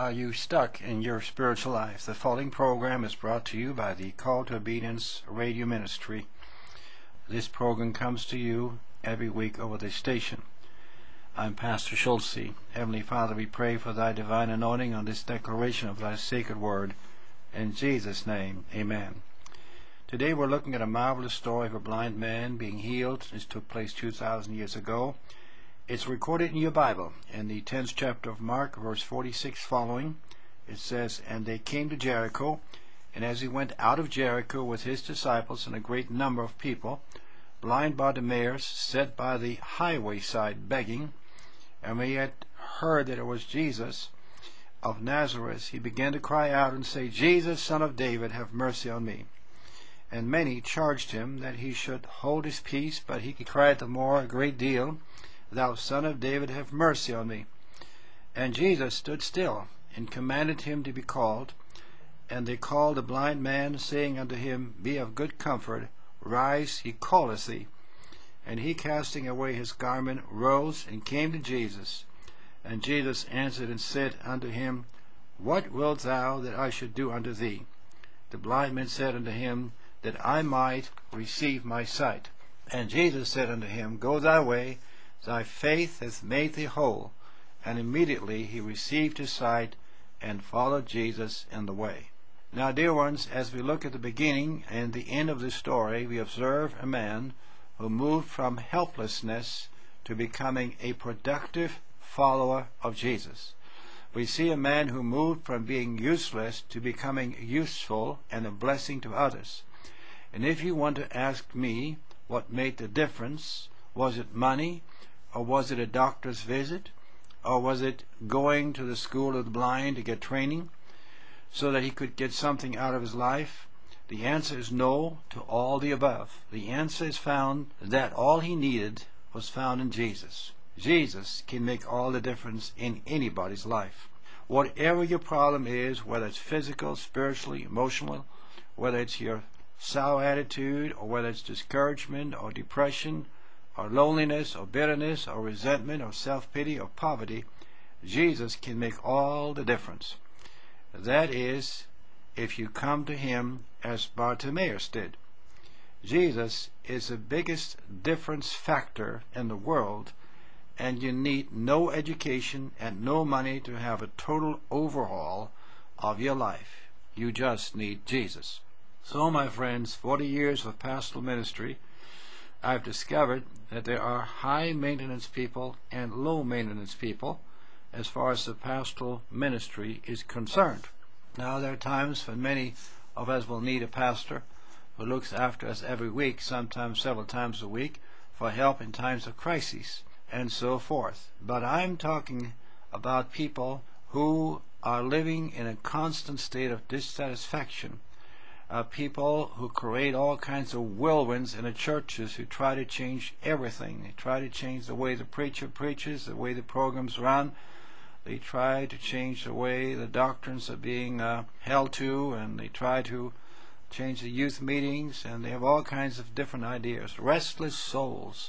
Are you stuck in your spiritual life? The following program is brought to you by the Call to Obedience Radio Ministry. This program comes to you every week over this station. I'm Pastor Schultze. Heavenly Father, we pray for thy divine anointing on this declaration of thy sacred word. In Jesus' name, amen. Today we're looking at a marvelous story of a blind man being healed. This took place 2,000 years ago. It's recorded in your Bible, in the 10th chapter of Mark, verse 46 following. It says, "And they came to Jericho, and as he went out of Jericho with his disciples and a great number of people, blind Bartimaeus sat by the highway side begging. And when he had heard that it was Jesus of Nazareth, he began to cry out and say, Jesus, Son of David, have mercy on me. And many charged him that he should hold his peace, but he cried the more a great deal, Thou Son of David, have mercy on me. And Jesus stood still, and commanded him to be called. And they called the blind man, saying unto him, Be of good comfort, rise, he calleth thee. And he, casting away his garment, rose and came to Jesus. And Jesus answered and said unto him, What wilt thou that I should do unto thee? The blind man said unto him, That I might receive my sight. And Jesus said unto him, Go thy way, thy faith hath made thee whole. And immediately he received his sight, and followed Jesus in the way." Now, dear ones, as we look at the beginning and the end of this story, we observe a man who moved from helplessness to becoming a productive follower of Jesus. We see a man who moved from being useless to becoming useful and a blessing to others. And if you want to ask me what made the difference, was it money, or was it a doctor's visit, or was it going to the school of the blind to get training so that he could get something out of his life? The answer is no to all the above. The answer is found that all he needed was found in Jesus. Jesus can make all the difference in anybody's life. Whatever your problem is, whether it's physical, spiritually, emotional, whether it's your sour attitude, or whether it's discouragement or depression, or loneliness, or bitterness, or resentment, or self-pity, or poverty, Jesus can make all the difference. That is, if you come to him as Bartimaeus did. Jesus is the biggest difference factor in the world, and you need no education and no money to have a total overhaul of your life. You just need Jesus. So, my friends, 40 years of pastoral ministry, I've discovered that there are high-maintenance people and low-maintenance people as far as the pastoral ministry is concerned. Now, there are times when many of us will need a pastor who looks after us every week, sometimes several times a week, for help in times of crises, and so forth. But I'm talking about people who are living in a constant state of dissatisfaction. People who create all kinds of whirlwinds in the churches, who try to change everything. They try to change the way the preacher preaches, the way the programs run. They try to change the way the doctrines are being held to, and they try to change the youth meetings, and they have all kinds of different ideas. Restless souls.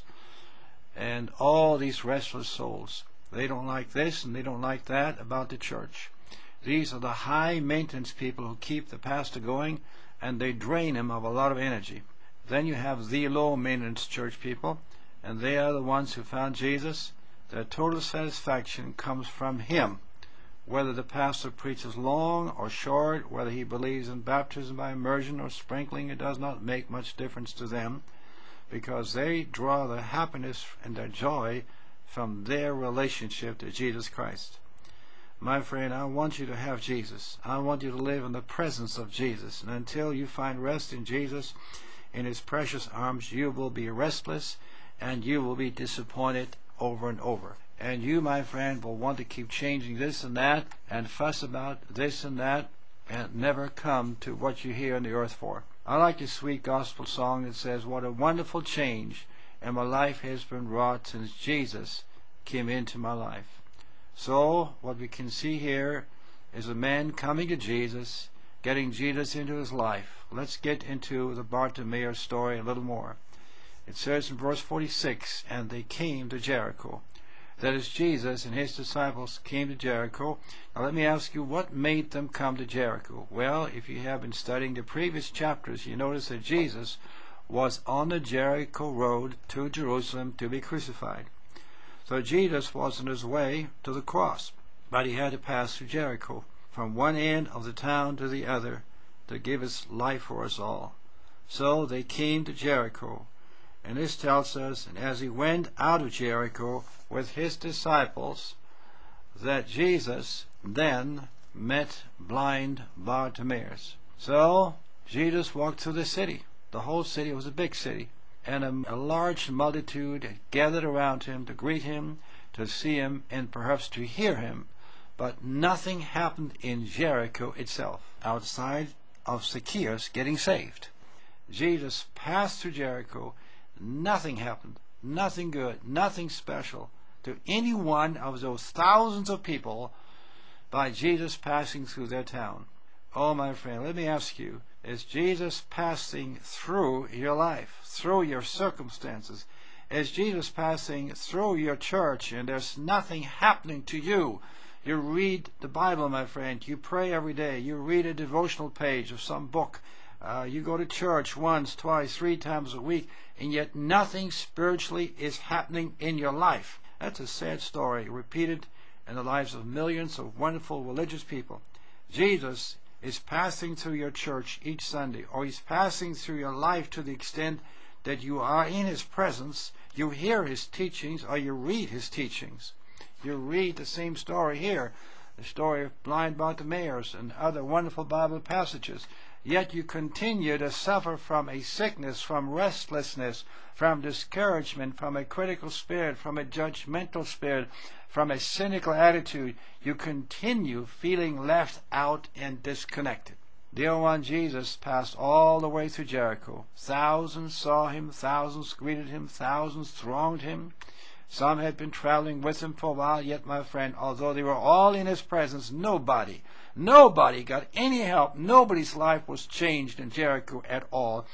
And all these restless souls, they don't like this and they don't like that about the church. These are the high-maintenance people who keep the pastor going, and they drain him of a lot of energy. Then you have the low-maintenance church people, and they are the ones who found Jesus. Their total satisfaction comes from him. Whether the pastor preaches long or short, whether he believes in baptism by immersion or sprinkling, it does not make much difference to them, because they draw their happiness and their joy from their relationship to Jesus Christ. My friend, I want you to have Jesus. I want you to live in the presence of Jesus. And until you find rest in Jesus, in his precious arms, you will be restless and you will be disappointed over and over. And you, my friend, will want to keep changing this and that and fuss about this and that and never come to what you're here on the earth for. I like the sweet gospel song that says, What a wonderful change in my life has been wrought since Jesus came into my life. So what we can see here is a man coming to Jesus, getting Jesus into his life. Let's get into the Bartimaeus story a little more. It says in verse 46, And they came to Jericho. That is, Jesus and his disciples came to Jericho. Now let me ask you, what made them come to Jericho? Well, if you have been studying the previous chapters, you notice that Jesus was on the Jericho road to Jerusalem to be crucified. So Jesus was on his way to the cross, but he had to pass through Jericho, from one end of the town to the other, to give his life for us all. So they came to Jericho. And this tells us, and as he went out of Jericho with his disciples, that Jesus then met blind Bartimaeus. So Jesus walked through the city. The whole city was a big city, and a large multitude gathered around him to greet him, to see him, and perhaps to hear him. But nothing happened in Jericho itself, outside of Zacchaeus getting saved. Jesus passed through Jericho. Nothing happened, nothing good, nothing special to any one of those thousands of people by Jesus passing through their town. Oh, my friend, let me ask you, is Jesus passing through your life, through your circumstances? Is Jesus passing through your church and there's nothing happening to you? You read the Bible, my friend, you pray every day, you read a devotional page of some book, you go to church once, twice, 3 times a week, and yet nothing spiritually is happening in your life. That's a sad story repeated in the lives of millions of wonderful religious people. Jesus is passing through your church each Sunday, or he's passing through your life to the extent that you are in his presence, you hear his teachings, or you read his teachings. You read the same story here, the story of blind Bartimaeus and other wonderful Bible passages. Yet you continue to suffer from a sickness, from restlessness, from discouragement, from a critical spirit, from a judgmental spirit, from a cynical attitude. You continue feeling left out and disconnected. Dear one, Jesus passed all the way through Jericho. Thousands saw him, thousands greeted him, thousands thronged him. Some had been traveling with him for a while, yet, my friend, although they were all in his presence, nobody got any help. Nobody's life was changed in Jericho at all,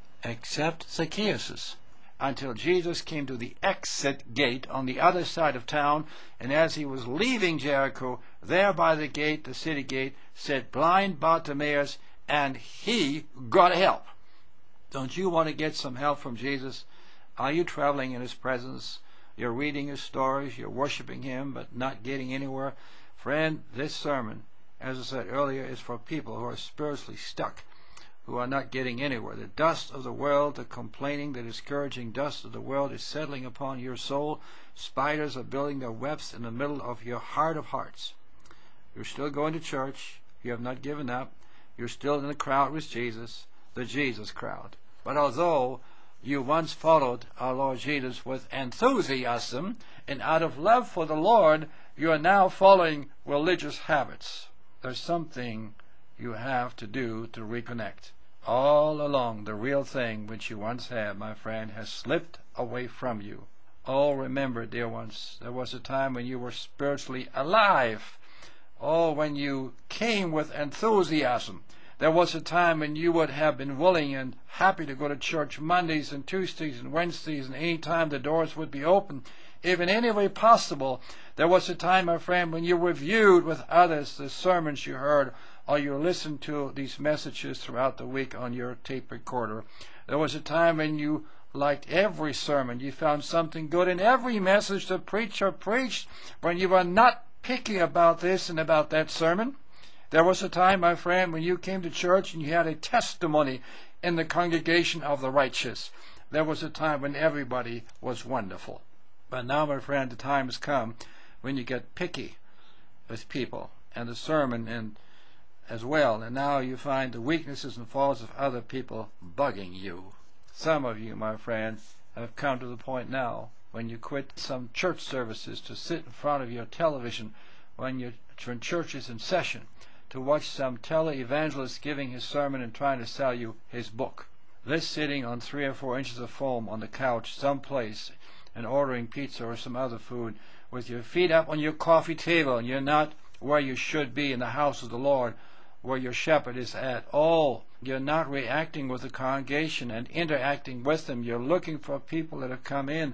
except Zacchaeus, until Jesus came to the exit gate on the other side of town, and as he was leaving Jericho, there by the gate, the city gate, sat blind Bartimaeus, and he got help. Don't you want to get some help from Jesus? Are you traveling in his presence? You're reading his stories, you're worshiping him, but not getting anywhere. Friend, this sermon, as I said earlier, is for people who are spiritually stuck, who are not getting anywhere. The dust of the world, the complaining, the discouraging dust of the world is settling upon your soul. Spiders are building their webs in the middle of your heart of hearts. You're still going to church. You have not given up. You're still in the crowd with Jesus, the Jesus crowd. But although you once followed our Lord Jesus with enthusiasm, and out of love for the Lord, you are now following religious habits. There's something you have to do to reconnect. All along, the real thing which you once had, my friend, has slipped away from you. Oh, remember, dear ones, there was a time when you were spiritually alive. Oh, when you came with enthusiasm. There was a time when you would have been willing and happy to go to church Mondays and Tuesdays and Wednesdays, and any time the doors would be open, if in any way possible. There was a time, my friend, when you reviewed with others the sermons you heard, or you listened to these messages throughout the week on your tape recorder. There was a time when you liked every sermon. You found something good in every message the preacher preached, when you were not picky about this and about that sermon. There was a time, my friend, when you came to church and you had a testimony in the congregation of the righteous. There was a time when everybody was wonderful. But now, my friend, the time has come when you get picky with people and the sermon and as well. And now you find the weaknesses and faults of other people bugging you. Some of you, my friend, have come to the point now when you quit some church services to sit in front of your television when church is in session, to watch some tele-evangelist giving his sermon and trying to sell you his book. This sitting on 3 or 4 inches of foam on the couch someplace and ordering pizza or some other food with your feet up on your coffee table, and you're not where you should be in the house of the Lord, where your shepherd is at. Oh, you're not reacting with the congregation and interacting with them. You're looking for people that have come in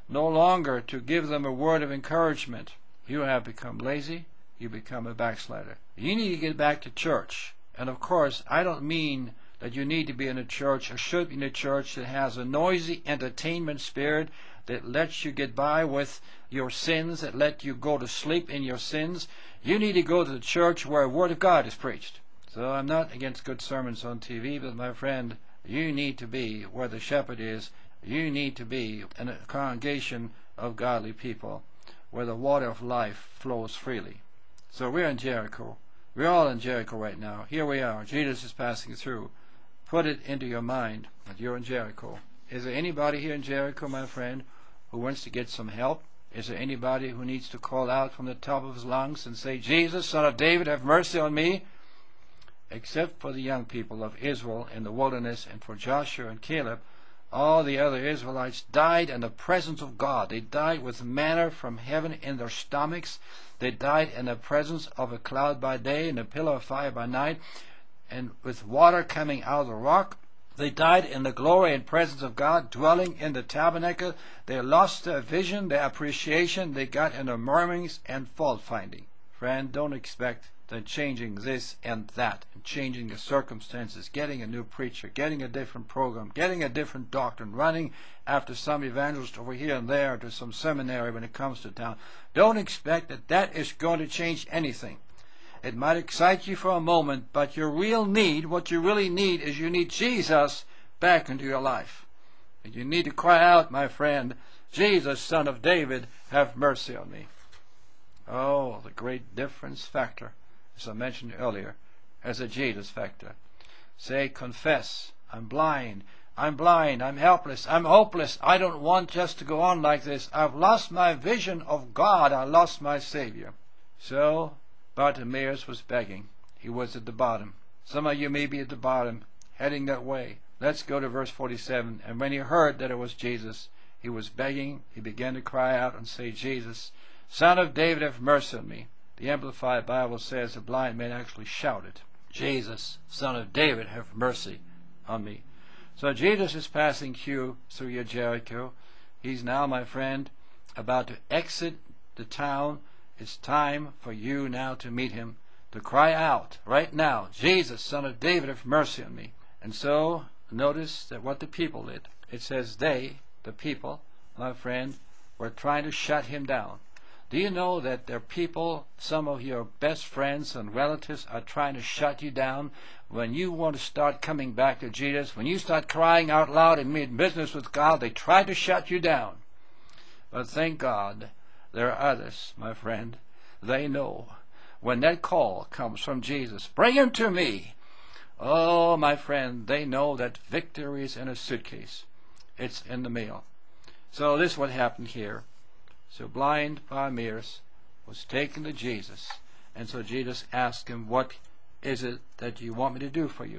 no longer to give them a word of encouragement. You have become lazy. You become a backslider. You need to get back to church. And of course, I don't mean that you need to be in a church or should be in a church that has a noisy entertainment spirit that lets you get by with your sins, that let you go to sleep in your sins. You need to go to the church where the Word of God is preached. So I'm not against good sermons on TV, but my friend, you need to be where the shepherd is. You need to be in a congregation of godly people where the water of life flows freely. So we're in Jericho. We're all in Jericho right now. Here we are. Jesus is passing through. Put it into your mind that you're in Jericho. Is there anybody here in Jericho, my friend, who wants to get some help? Is there anybody who needs to call out from the top of his lungs and say, Jesus, Son of David, have mercy on me? Except for the young people of Israel in the wilderness and for Joshua and Caleb, all the other Israelites died in the presence of God. They died with manna from heaven in their stomachs. They died in the presence of a cloud by day and a pillar of fire by night, and with water coming out of the rock. They died in the glory and presence of God, dwelling in the tabernacle. They lost their vision, their appreciation. They got into murmurings and fault finding. Friend, don't expect that changing this and that, and changing the circumstances, getting a new preacher, getting a different program, getting a different doctrine, running after some evangelist over here and there to some seminary when it comes to town. Don't expect that that is going to change anything. It might excite you for a moment, but your real need, what you really need, is you need Jesus back into your life. And you need to cry out, my friend, Jesus, Son of David, have mercy on me. Oh, the great difference factor, as I mentioned earlier, as a Jesus factor. Say, confess, I'm blind, I'm helpless, I'm hopeless, I don't want just to go on like this. I've lost my vision of God, I lost my Savior. So, Bartimaeus was begging. He was at the bottom. Some of you may be at the bottom, heading that way. Let's go to verse 47. And when he heard that it was Jesus, he was begging. He began to cry out and say, Jesus, Son of David, have mercy on me. The Amplified Bible says the blind man actually shouted, Jesus, Son of David, have mercy on me. So Jesus is passing through your Jericho. He's now, my friend, about to exit the town. It's time for you now to meet him, to cry out right now, Jesus, Son of David, have mercy on me. And so, notice that what the people did. It says they, the people, my friend, were trying to shut him down. Do you know that there are people, some of your best friends and relatives are trying to shut you down when you want to start coming back to Jesus? When you start crying out loud and mean business with God, they try to shut you down. But thank God, there are others, my friend. They know when that call comes from Jesus, bring him to me. Oh, my friend, they know that victory is in a suitcase. It's in the mail. So this is what happened here. So blind Bartimaeus was taken to Jesus. And so Jesus asked him, what is it that you want me to do for you?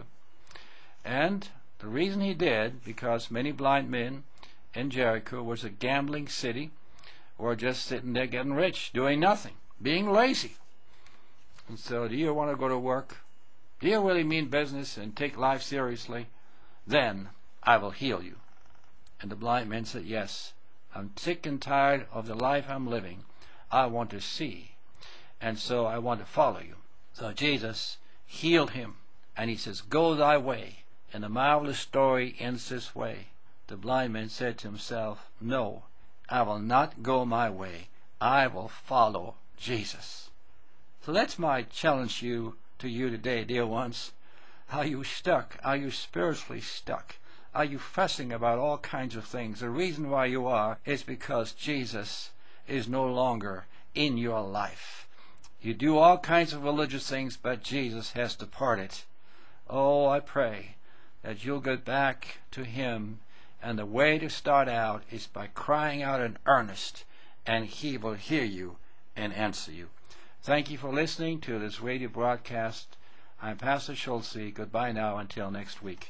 And the reason he did, because many blind men in Jericho was a gambling city, or just sitting there getting rich, doing nothing, being lazy. And so, do you want to go to work? Do you really mean business and take life seriously? Then I will heal you. And the blind man said, yes, I'm sick and tired of the life I'm living. I want to see. And so I want to follow you. So Jesus healed him. And he says, go thy way. And the marvelous story ends this way. The blind man said to himself, no, I will not go my way. I will follow Jesus. So that's my challenge to you today, dear ones. Are you stuck? Are you spiritually stuck? Are you fussing about all kinds of things? The reason why you are is because Jesus is no longer in your life. You do all kinds of religious things, but Jesus has departed. Oh, I pray that you'll get back to him. And the way to start out is by crying out in earnest, and he will hear you and answer you. Thank you for listening to this radio broadcast. I'm Pastor Schulze. Goodbye now until next week.